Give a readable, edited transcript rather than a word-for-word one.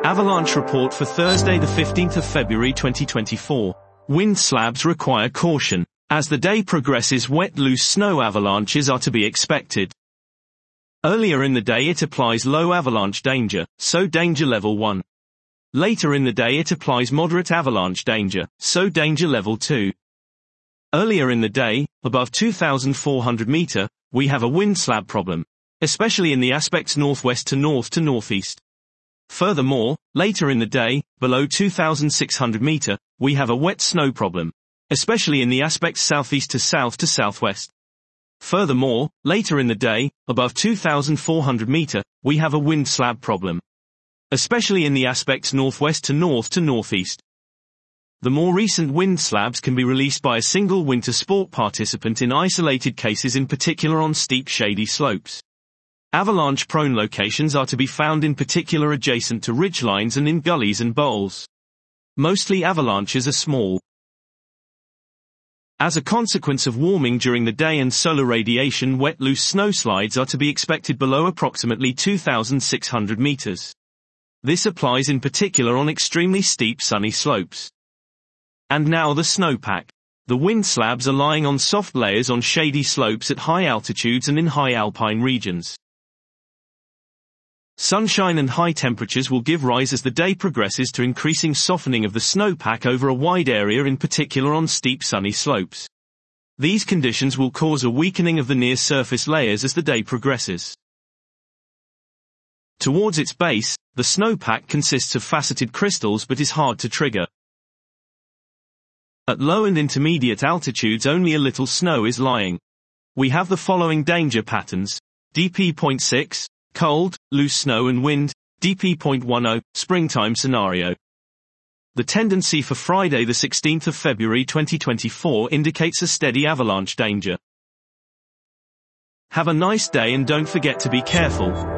Avalanche report for Thursday the 15th of February 2024. Wind slabs require caution. As the day progresses, wet loose snow avalanches are to be expected. Earlier in the day it applies low avalanche danger, so danger level 1. Later in the day it applies moderate avalanche danger, so danger level 2. Earlier in the day, above 2,400 meter, we have a wind slab problem, especially in the aspects northwest to northeast. Furthermore, later in the day, below 2,600 meter, we have a wet snow problem, especially in the aspects southeast to southwest. Furthermore, later in the day, above 2,400 meter, we have a wind slab problem, especially in the aspects northwest to northeast. The more recent wind slabs can be released by a single winter sport participant in isolated cases, in particular on steep shady slopes. Avalanche-prone locations are to be found in particular adjacent to ridgelines and in gullies and bowls. Mostly avalanches are small. As a consequence of warming during the day and solar radiation, wet loose snowslides are to be expected below approximately 2,600 meters. This applies in particular on extremely steep sunny slopes. And now the snowpack. The wind slabs are lying on soft layers on shady slopes at high altitudes and in high alpine regions. Sunshine and high temperatures will give rise as the day progresses to increasing softening of the snowpack over a wide area, in particular on steep sunny slopes. These conditions will cause a weakening of the near-surface layers as the day progresses. Towards its base, the snowpack consists of faceted crystals but is hard to trigger. At low and intermediate altitudes only a little snow is lying. We have the following danger patterns: DP.6, cold, loose snow and wind, DP.10, springtime scenario. The tendency for Friday the 16th of February 2024 indicates a steady avalanche danger. Have a nice day and don't forget to be careful.